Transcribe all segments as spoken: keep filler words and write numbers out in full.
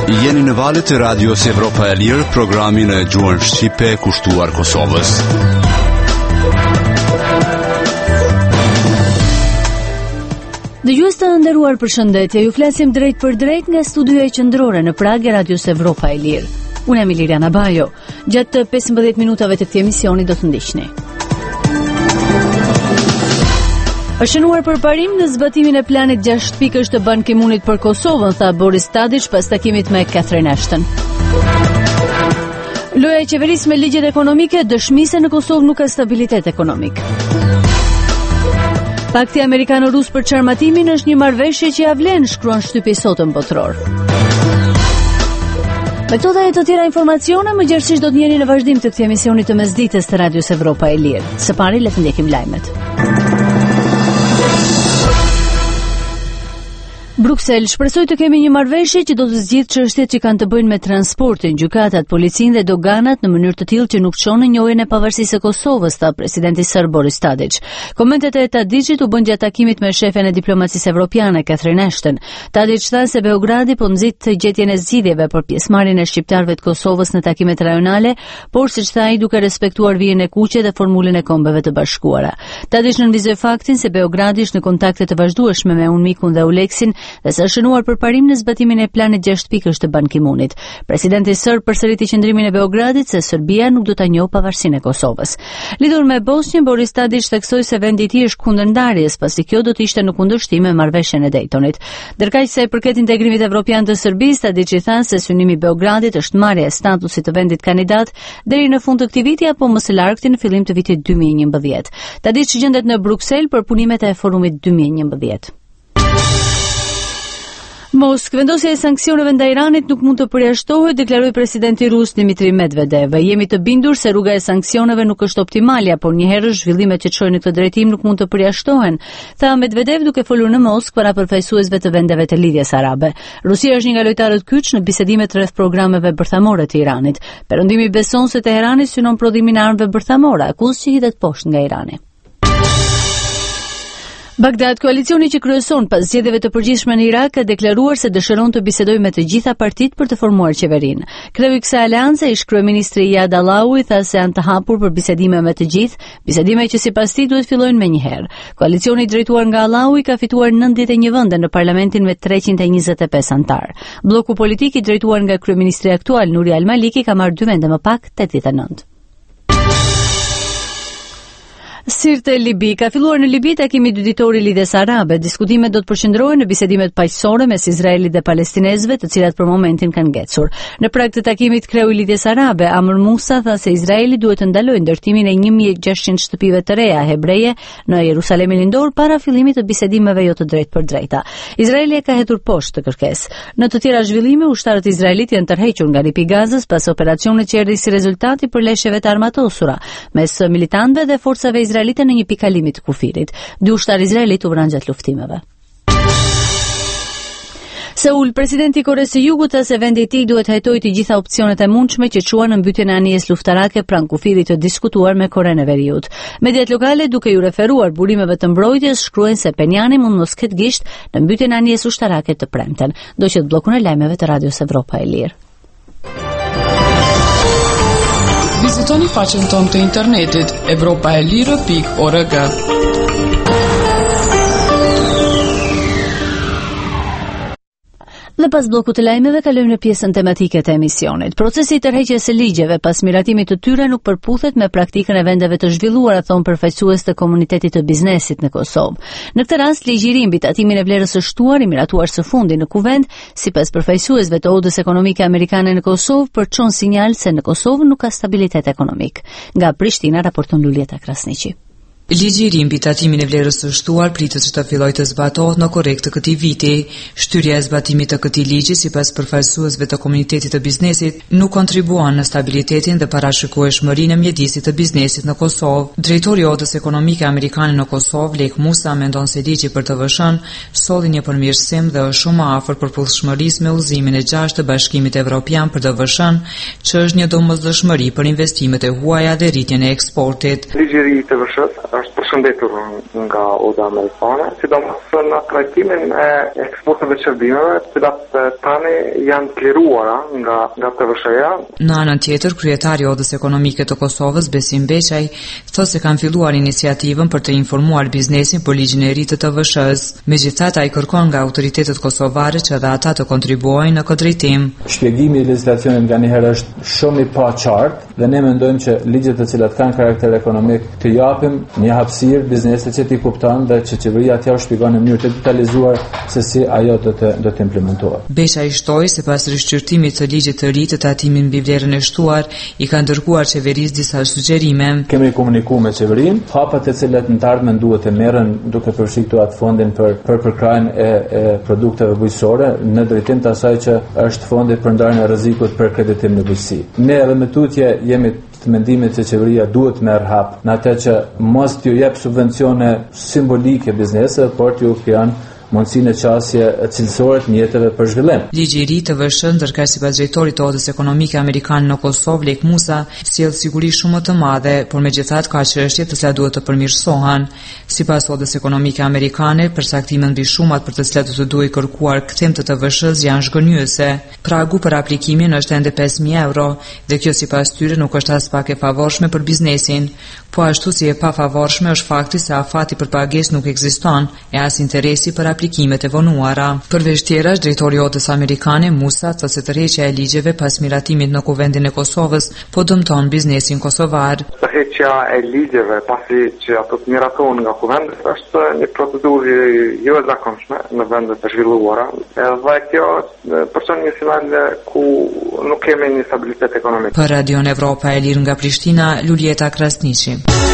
Jeni në valët e radios Evropa e Lirë, programin e gjuhën shqipe kushtuar Kosovës. Dëgjues të nderuar, përshëndetje. Ju flasim drejt për drejt nga studioja qendrore në Prag e radios Evropa e Lirë. Unë jam Liliana Bajo. Gjatë pesëmbëdhjetë minutave të këtij emisioni do të ndiqni. Është shënuar përparim në zbatimin e planit gjashtë pikësh të Ban Ki-moonit për Kosovën, tha Boris Tadić pas takimit me Catherine Ashton. Loja e qeverisë me ligjet ekonomike dëshmi se në Kosovë nuk ka stabilitet ekonomik. Pakti amerikano-rus për çarmatimin është një marrëveshje që ja vlen, shkruan shtypi sotëm botror. Me këto dhe e të tjera informacione, më gjerësisht do të njeni në vazhdim të këtij emisioni të mesditës të radios Evropa e Lirë. Së pari le të ndjekim lajmet. Bruksel shpresoi të kemi një marrëveshje që do të zgjidhë çështjet që kanë të bëjnë me transportin, gjykatat, policinë dhe doganat në mënyrë të tillë që nuk çon në njohjen e pavarësisë së Kosovës, tha presidenti serb Boris Tadić. Komentet e Tadićit u bën gjatë takimit me shefen e diplomacisë evropiane Catherine Ashton. Tadić tha se Beogradi po nxit gjetjen e zgjidhjeve për pjesëmarrjen e shqiptarëve të Kosovës në takimet rajonale, por siç tha ai duke respektuar vijën e kuqe dhe formulën e Kombeve të Bashkuara. Tadić nënvizoi faktin se Beogradi është në kontakte të vazhdueshme me UNMIK-un dhe ULEX-in dhe sa shënuar përparim në zbatimin e planit gjashtë pikësh të Ban Ki-moonit. Presidenti serb përsëriti qëndrimin e Beogradit se Serbia nuk do ta njohë pavarësinë e Kosovës. Lidhur me Bosnjën, Boris Tadić theksoi se vendi i tij është kundër ndarjes, pasi kjo do të ishte në kundërshtim me marrëveshjen e Daytonit. Ndërkaq se përket integrimit evropian të Serbisë, Tadić i tha se synimi i Beogradit është marrja e statusit të vendit kandidat deri në fund të këtij viti apo më së largti në fillim të vitit dy mijë e njëmbëdhjetë. Tadić gjendet në Bruksel për punimet e forumit dy mijë e njëmbëdhjetë. Moskë, vendosja e sanksioneve ndaj Iranit nuk mund të përjashtohet, deklaroi presidenti rus Dmitri Medvedev. Jemi të bindur se rruga e sanksioneve nuk është optimale, por njëherë zhvillimet që çojnë në këtë drejtim nuk mund të përjashtohen, tha Medvedev duke folur në Moskë para përfaqësuesve të vendeve të lidhjes arabe. Rusia është një nga lojtarët kyç në bisedimet rreth programeve bërthamore të Iranit. Perëndimi beson se Teherani synon prodhimin e armëve bërthamore, akuzë që hidhet poshtë nga Irani. Bagdad, koalicioni që kryeson pas zgjedhjeve të përgjithshme në Irak, ka deklaruar se dëshiron të bisedojë me të gjitha partitë për të formuar qeverinë. Kreu i kësaj aleance, ish kryeministri Iyad Allawi, tha se janë të hapur për bisedime me të gjithë, bisedime që sipas tij duhet fillojnë menjëherë. Koalicioni i drejtuar nga Allawi ka fituar nëntëdhjetë e një vende në parlamentin me treqind e njëzet e pesë antar. Bloku politik i drejtuar nga kryeministri aktual Nuri Al-Maliki ka marrë dy vende më pak, tetëdhjetë e nëntë. Sirte Libi. Ka filluar në Libi takimi dy ditori lidhjes arabe. Diskutimet do të përqendrohen në bisedimet paqësore mes Izraelit dhe palestinezëve, të cilat për momentin kanë ngecur. Në prag të takimit, kreu i lidhjes arabe Amr Musa tha se Izraeli duhet të ndalojë ndërtimin e një mijë e gjashtëqind shtëpive të reja hebreje në Jerusalemin Lindor para fillimit të bisedimeve jo të drejtë për drejta. Izraeli e ka hetur poshtë të kërkesë. Në të tjera zhvillime, ushtarët izraelit janë tërhequr nga lipi i Gazës pas operacionit që erdhi si rezultat i përleshjeve të armatosura mes militantëve dhe forcave izraelite në një pikë kalimi të kufirit. Dy ushtarë izraelit u vranë gjatë luftimeve. Seul, presidenti i Koresë së Jugut tha se vendi i tij duhet hetojë të gjitha opsionet e mundshme që quhen në mbytjen e anijes luftarake pranë kufirit të diskutuar me Korenë e Veriut. Mediat lokale, duke ju referuar burimeve të mbrojtjes, shkruajnë se Penjani mund mos ketë gisht në mbytjen e anijes ushtarake të premten. Do që të bllokun e lajmeve të radios Evropa e Lirë. Vizitoni faqen tonë të internetit evropa e lirë pikë org. Dhe pas bllokut të lajmeve kalojmë në pjesën tematike të emisionit. Procesi i tërheqjes së ligjeve pas miratimit të tyre nuk përputhet me praktikën e vendeve të zhvilluara, thon përfaqësues të komunitetit të biznesit në Kosovë. Në këtë rast, ligji i ri mbi tatimin e vlerës së shtuar i miratuar së fundi në kuvend, sipas përfaqësuesve të Odës Ekonomike Amerikane në Kosovë, përçon sinjal se në Kosovë nuk ka stabilitet ekonomik. Nga Prishtina raporton Lulieta Krasniqi. Ligji i ri mbi tatimin e vlerës së shtuar pritet që të fillojë të zbatohet në korrekt të këtij viti. Shtyrja e zbatimit të këtij ligji, sipas përfaqësuesve të komunitetit të biznesit, nuk kontribuon në stabilitetin dhe parashikueshmërinë e mjedisit të biznesit në Kosovë. Drejtori i Odës Ekonomike Amerikane në Kosovë, Lek Musa, mendon se ligji për T V S-n solli një përmirësim dhe është shumë afër përputhshmërisë me udhëzimin e gjashtë të Bashkimit Evropian për T V S-n, që është një domosdoshmëri për investimet e huaja dhe rritjen e eksportit. Ligji i T V S-s është përshëndetur nga Oda Amerikane, sidomos në trajtimin e eksporteve të çerdimeve, të cilat tani janë kliruara nga nga T V S-ja. Në anën tjetër, kryetari i Odës Ekonomike të Kosovës, Besim Beqaj, thotë se kanë filluar iniciativën për të informuar biznesin për ligjin e ri të T V S-s. Megjithatë, ai kërkon nga autoritetet kosovare që edhe ata të kontribuojnë në këtë drejtim. Shpjegimi i legjislacionit nganjëherë është shumë i paqartë dhe ne mendojmë që ligjet të cilat kanë karakter ekonomik të japim një hapësirë biznesit që t'i kupton dhe që qeveria t'ia shpjegon në mënyrë të detalizuar se si ajo do të do të implementohet. Beqaj shtoi se pas rishqyrtimit të ligjit të ri të tatimit mbi vlerën e shtuar, i kanë dërguar qeverisë disa sugjerime. Kemi komunikuar me qeverinë, hapat e cilat në të ardhmen duhet të merren duke përfshirë atë fondin për për përkrajën e, e produkteve bujqësore në drejtim të asaj që është fondi për ndarjen e rrezikut për kreditim në bujqësi. Ne edhe me tutje jemi të mendimit që qeveria duhet merr hap në atë që mos t'ju jep subvencione simbolike bizneseve, por t'ju krijon mundësinë e qasje cilësore të mjeteve për zhvillim. Ligji i ri të T V S, ndërkësh sipas drejtorit të Odës Ekonomike Amerikane në Kosovë, Lek Musa, sjell siguri shumë të madhe, por megjithatë ka çështje të cilat duhet të përmirësohen. Sipas Odës Ekonomike Amerikane, përcaktimet mbi shumat për të cilat do të duhej kërkuar kthim të T V S-s janë zhgënjyese. Pragu për aplikimin është ende pesë mijë euro dhe kjo sipas tyre nuk është as pak e favorshme për biznesin. Po ashtu si e pafavorshme është fakti se afati për pagesë nuk ekziston e as interesi për aplikimet e vonuara. Përveç tjerash, drejtori i Odës Amerikane Musa thotë se tërheqja e ligjeve pas miratimit në Kuvendin e Kosovës po dëmton biznesin kosovar. Tërheqja e ligjeve pasi që ato të miratohen nga Kuvendi është një procedurë jo e zakonshme në vendet e zhvilluara. Dhe kjo përson një sinjal ku nuk kemi një stabilitet ekonomik. Për Radion Evropa e Lirë nga Prishtina, Lulieta Krasniqi.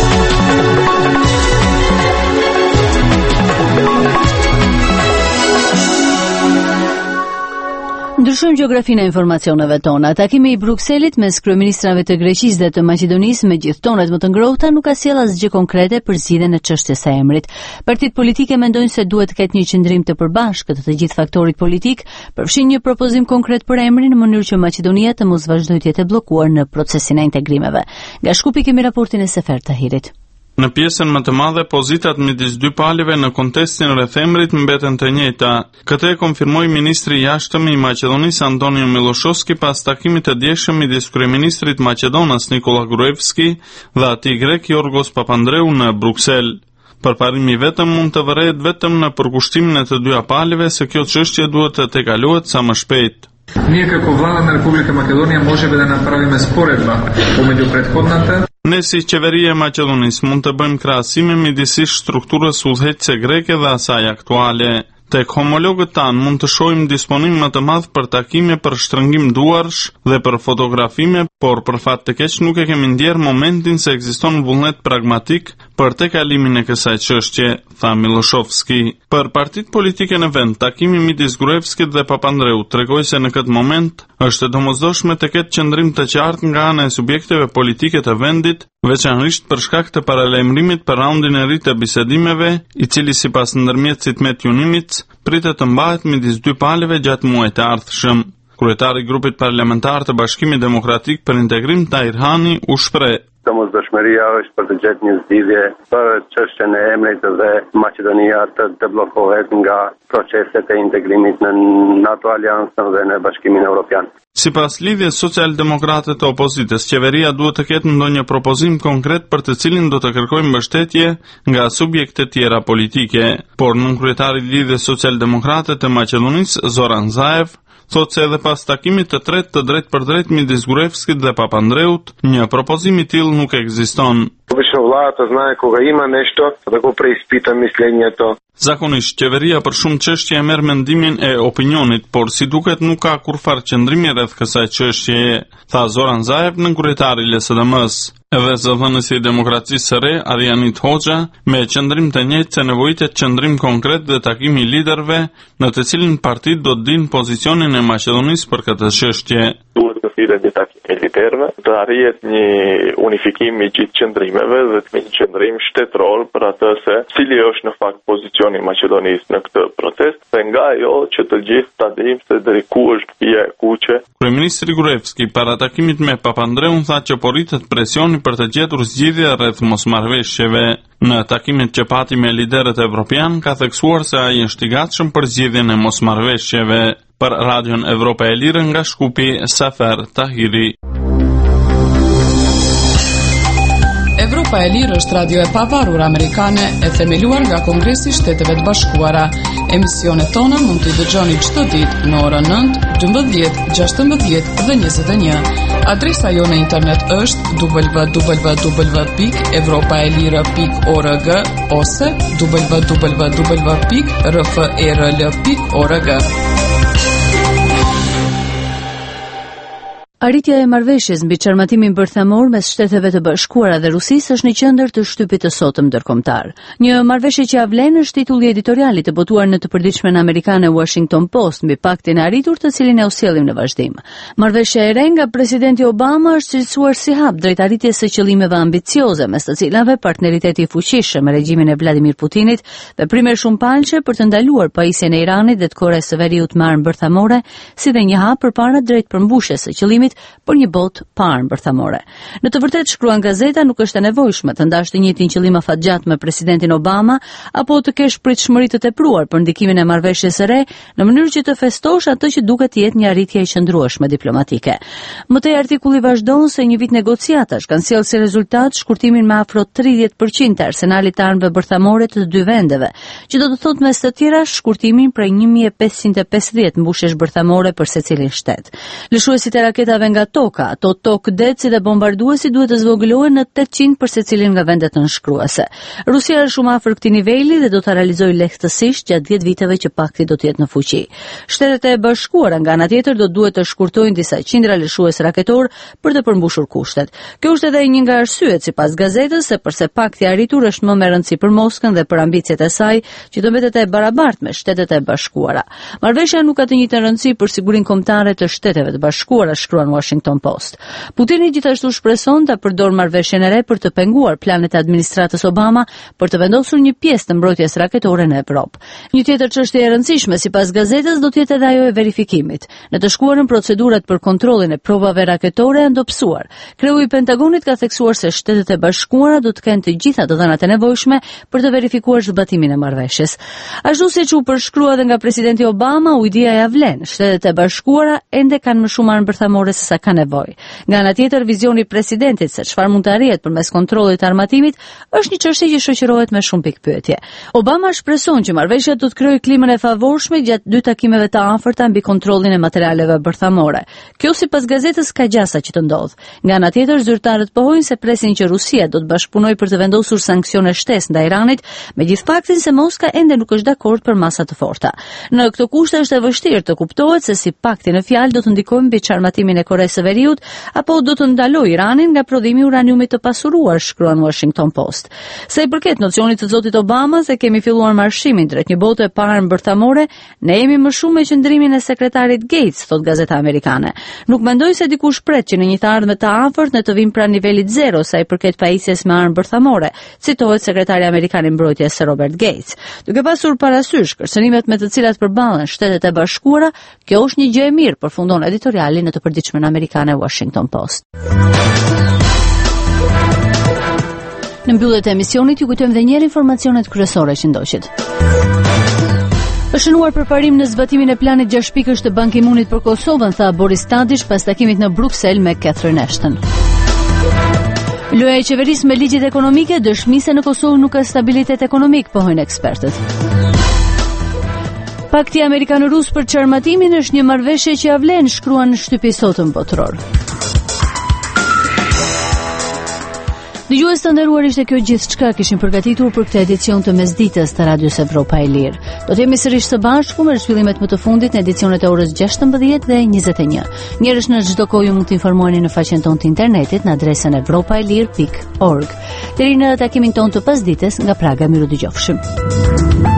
Ndryshojmë gjeografinë e informacioneve tona. Takimi i Brukselit mes kryeministrave të Greqisë dhe të Maqedonisë me gjithë tonet më të ngrohta nuk ka sjell asgjë konkrete për zgjidhjen e çështjes së emrit. Partitë politike mendojnë se duhet të ketë një qëndrim të përbashkët të gjithë faktorit politik, përfshin një propozim konkret për emrin në mënyrë që Maqedonia të mos vazhdojë të jetë e bllokuar në procesin e integrimeve. Nga Shkupi kemi raportin e Sefer Tahirit. Në pjesën më të madhe, pozitat midis dy palëve në kontestin rreth emrit mbeten të njëjta. Këtë e konfirmoi ministri i jashtëm i Maqedonisë Antonio Miloshovski pas takimit të dieshëm midis kryeministrit maqedonas Nikola Gruevski dhe atij grek Yorgos Papandreou në Bruksel. Përparimi vetëm mund të vërehet vetëm në përkushtimin e të dyja palëve se kjo çështje duhet të tejkalohet sa më shpejt. Ние како влада на Република Македонија можеме да направиме споредба помеѓу претходната. Ne si qeveria e Maqedonisë mund të bëjmë krahasime midis strukturës udhëheqëse greke dhe asaj aktuale. Tek homologët tanë mund të shohim disponim më të madh për takime, për shtrëngim duarsh dhe për fotografime, por për fat të keq nuk e kemi ndjerë momentin se ekziston vullnet pragmatik për tejkalimin e kësaj çështje, tha Miloshovski. Për partitë politike në vend, takimi midis Gruevskit dhe Papandreou tregoi se në këtë moment është e domosdoshme të ketë qëndrim të qartë nga ana e subjekteve politike të vendit, veçanërisht për shkak të paralajmërimit për raundin e ri të bisedimeve, i cili sipas ndërmjetësit Met Junimit pritet të mbahet midis dy palëve gjatë muajit të ardhshëm. Kryetari i grupit parlamentar të Bashkimit Demokratik për Integrim Tahir Hani u shpreh: Domosdoshmëria është për të gjetur një zgjidhje për çështjen e emrit dhe Maqedonia të deblokohet nga proceset e integrimit në NATO Aliansën dhe në Bashkimin Evropian. Sipas lidhjes socialdemokrate të opozitës, qeveria duhet të ketë ndonjë propozim konkret për të cilin do të kërkojë mbështetje nga subjekte tjera politike, por nën kryetari i lidhjes socialdemokrate të Maqedonisë, Zoran Zaev, thotë se edhe pas takimit të tretë të drejt për drejt midis Gruevskit dhe Papandreut, një propozim i tillë nuk ekziston. Обично владата знае кога има нещо да го преизпита мислењето. Zakonisht, qeveria për shumë çështje e merr mendimin e opinionit, por si duket nuk ka kurfar qëndrimi rreth kësaj çështjeje, tha Zoran Zaev, në kryetari i L S D M-s. Edhe zëdhënësi i Demokracisë së Re, Arianit Hoxha, me qëndrim të njëjtë se nevojitet qëndrim konkret dhe takimi i liderëve, në të cilin partitë do të dinë pozicionin e Maqedonisë për këtë çështje. Duhet të thirrë dita herëve, të arrihet një unifikim i gjithë qëndrimeve dhe të një qëndrim shtetëror për atë se cili është në fakt pozicioni i Maqedonisë në këtë proces, dhe nga ajo që të gjithë ta dimë se deri ku është pija e kuqe. Kryeministri Gruevski para takimit me Papandreun tha që po rritet presioni për të gjetur zgjidhje rreth mosmarrëveshjeve. Në takimin që pati me liderët evropian ka theksuar se ai është i gatshëm për zgjidhjen e mosmarrëveshjeve. Për Radion Evropa e Lirë nga Shkupi, Safer Tahiri. Evropa e Lirë është radio e pavarur amerikane e themeluar nga Kongresi i Shteteve të Bashkuara. Emisionet tona mund t'i dëgjoni çdo ditë në orën nëntë, dymbëdhjetë, gjashtëmbëdhjetë dhe njëzet e një. Adresa jo në internet është w w w pikë evropaelira pikë org ose w w w pikë r f e r l pikë org. Arritja e marrëveshjes mbi çarmatimin bërthamor mes Shteteve të Bashkuara dhe Rusisë është në qendër të shtypit të sotëm ndërkombëtar. Një marrëveshje që avlen është titulli editoriali të botuar në të përditshmen amerikane Washington Post mbi paktin e arritur, të cilin e usjellim në vazhdim. Marrëveshja e re nga presidenti Obama është cilësuar si hap drejt arritjes së qëllimeve ambicioze, mes të cilave partneriteti i fuqishëm me regjimin e Vladimir Putinit dhe primer shumë palçe për të ndaluar pajisjen e Iranit dhe të Koreas së Veriut me armë bërthamore, si dhe një hap përpara drejt përmbushjes së qëllimit për një botë pa armë bërthamore. Në të vërtetë, shkruan gazeta, nuk është e nevojshme të ndash të njëjtin qëllim afatgjat me presidentin Obama apo të kesh pritshmëri të tepruar për ndikimin e marrëveshjes së re në mënyrë që të festosh atë që duket të jetë një arritje e qëndrueshme diplomatike. Mëtej artikulli vazhdon se një vit negociatash kanë sjellë si rezultat shkurtimin me afro tridhjetë përqind të arsenalit të armëve bërthamore të dy vendeve, që do të thotë mes të tjera shkurtimin prej një mijë e pesëqind e pesëdhjetë mbushjesh bërthamore për secilin shtet. Lëshuesit e raketave nga toka, ato tokë deci dhe bombarduesi duhet të zvogëlohen në tetëqind për secilin nga vendet nënshkruese. Rusia është shumë afër këtij niveli dhe do ta realizojë lehtësisht gjatë dhjetë viteve që pakti do të jetë në fuqi. Shtetet e Bashkuara nga ana tjetër do duhet të shkurtojnë disa qindra lëshues raketor për të përmbushur kushtet. Kjo është edhe një nga arsyet sipas gazetës se përse pakti i arritur është më me rëndësi për Moskën dhe për ambicet e saj që do mbetet e barabartë me Shtetet e Bashkuara. Marrëveshja nuk ka të njëjtën rëndësi për sigurinë kombëtare të Shteteve të Bashkuara, shkruan Washington Post. Putini gjithashtu shpreson ta përdorë marrëveshjen e re për të penguar planet e administratës Obama për të vendosur një pjesë të mbrojtjes raketore në Evropë. Një tjetër çështje e rëndësishme sipas gazetës do të jetë edhe ajo e verifikimit. Në të shkuarën procedurat për kontrollin e provave raketore janë dobësuar. Kreu i Pentagonit ka theksuar se Shtetet e Bashkuara do të kenë të gjitha të dhënat e nevojshme për të verifikuar zbatimin e marrëveshjes. Ashtu siç u përshkrua edhe nga presidenti Obama, ujdia ja vlen. Shtetet e Bashkuara ende kanë më shumë armë bërthamore se sa ka nevojë. Nga ana tjetër, vizioni i presidentit se çfarë mund të arrihet përmes kontrollit të armatimit është një çështje që shoqërohet me shumë pikpyetje. Obama shpreson që marrëveshja do të krijojë klimën e favorshme gjatë dy takimeve të afërta mbi kontrollin e materialeve bërthamore. Kjo sipas gazetës ka gjasa që të ndodh. Nga ana tjetër, zyrtarët pohojnë se presin që Rusia do të bashkëpunojë për të vendosur sanksione shtesë ndaj Iranit, megjithë faktin se Moska ende nuk është dakord për masa të forta. Në këtë kushte është e vështirë të kuptohet se si pakti në fjalë do të ndikojë mbi çarmatimin e Koreas së Veriut apo do të ndalojë Iranin nga prodhimi i uraniumit të pasuruar, shkruan Washington Post. Sa i përket nocionit të zotit Obama se kemi filluar marshimin drejt një bote pa armë bërthamore, ne jemi më shumë me qëndrimin e sekretarit Gates, thot gazeta amerikane. Nuk mendoj se dikush pret që në një të ardhme të afërt ne të vim pranë nivelit zero sa i përket pajisjes me armë bërthamore, citohet sekretari amerikan i mbrojtjes Robert Gates. Duke pasur parasysh kërcënimet me të cilat përballen Shtetet e Bashkuara, kjo është një gjë e mirë, përfundon editoriali në të përditshmen amerikane Washington Post. Në mbyllje të emisionit ju kujtojmë edhe një herë informacionet kryesore që ndoqit. Është shënuar përparim në zbatimin e planit gjashtë pikësh të Ban Ki-moonit për Kosovën, tha Boris Tadić pas takimit në Bruksel me Catherine Ashton. Loja e qeverisë me ligjet ekonomike dëshmi se në Kosovë nuk ka stabilitet ekonomik, pohojnë ekspertët. Pakti amerikan-rus për çarmatimin është një marrëveshje që avlen, shkruan në shtypi sotëm botror. Dëgjues të nderuar, ishte kjo gjithçka kishim përgatitur për këtë edicion të mesditës të Radios Evropa e Lirë. Do të jemi sërish së bashku me rishpillimet më të fundit në edicionet e orës gjashtëmbëdhjetë dhe njëzet e një. Njerësh në çdo kohë ju mund të informoheni në faqen tonë të internetit në adresën evropaelir pikë org. Deri në takimin tonë të pasdites nga Praga, miru dëgjofshim.